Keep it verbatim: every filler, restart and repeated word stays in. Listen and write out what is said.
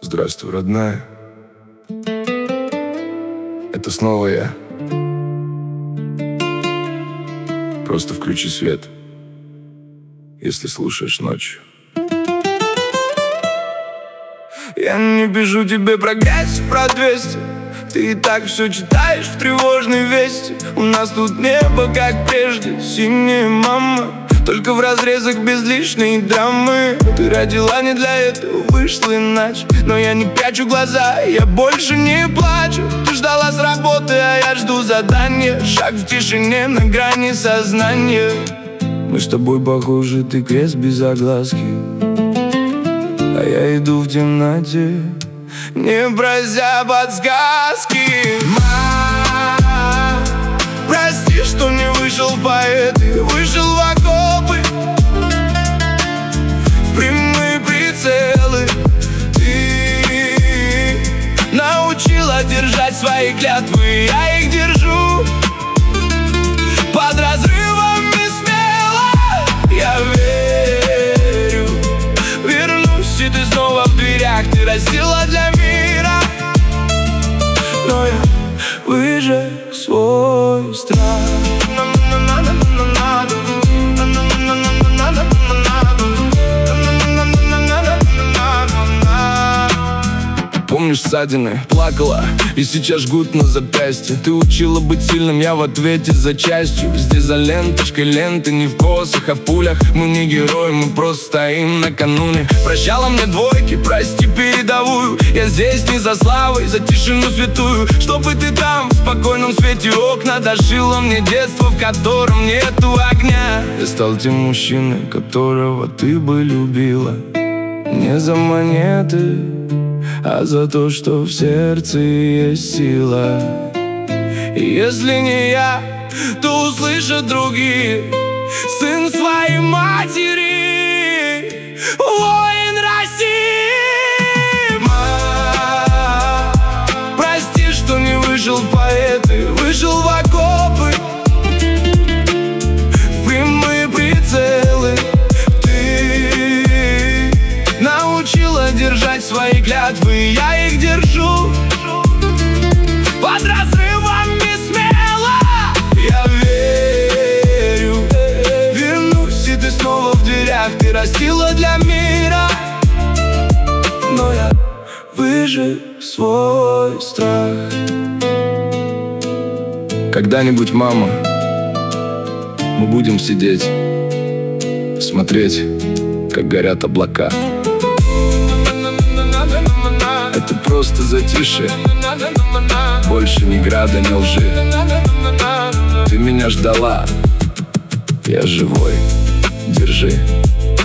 Здравствуй, родная. Это снова я. Просто включи свет, если слушаешь ночью. Я не пишу тебе про грязь, про двести. Ты и так все читаешь в тревожной вести. У нас тут небо, как прежде, синее, мама, только в разрезах без лишней драмы. Ты родила не для этого, вышло иначе. Но я не прячу глаза, я больше не плачу. Ты ждала с работы, а я жду задания. Шаг в тишине на грани сознания. Мы с тобой похожи, ты крест без огласки, а я иду в темноте, не прося подсказки. Ма, прости, что не вышел в поэты, вышел в окопы, в прямые прицелы. Ты научила держать свои клятвы, я их держу под разрывами смело. Я верю, вернусь, и ты снова в дверях. Ты растила для мира, но я выжег свой страх. Помнишь ссадины, плакала, и сейчас жгут на запястье. Ты учила быть сильным, я в ответе за частью. Здесь за ленточкой ленты, не в косах, а в пулях. Мы не герои, мы просто стоим накануне. Прощала мне двойки, прости передовую. Я здесь не за славой, за тишину святую. Чтобы ты там, в спокойном свете окна, дожила мне детство, в котором нету огня. Я стал тем мужчиной, которого ты бы любила. Не за монеты, а за то, что в сердце есть сила. И если не я, то услышат другие. Сын своей матери, воин России. Ма, прости, что не вышел в поэты, вышел в окопы, в прямые прицелы. Ты научила держать свои клятвы, я их держу под разрывами смело. Я верю, вернусь, и ты снова в дверях. Ты растила для мира, но я выжег свой страх. Когда-нибудь, мама, мы будем сидеть, смотреть, как горят облака. Это просто затишье, больше ни града, ни лжи. Ты меня ждала, я живой, держи.